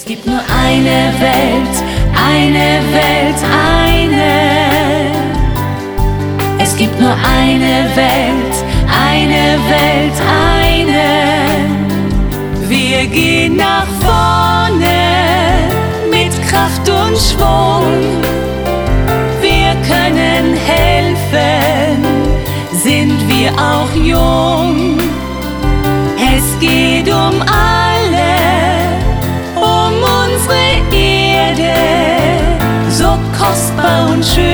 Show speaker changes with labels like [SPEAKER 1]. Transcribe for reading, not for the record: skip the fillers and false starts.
[SPEAKER 1] Es gibt nur eine Welt, eine Welt, eine. Es gibt nur eine Welt, eine Welt, eine. Wir gehen nach vorne mit Kraft und Schwung. Wir können helfen, sind wir auch jung. Es geht um alle, um unsere Erde, so kostbar und schön.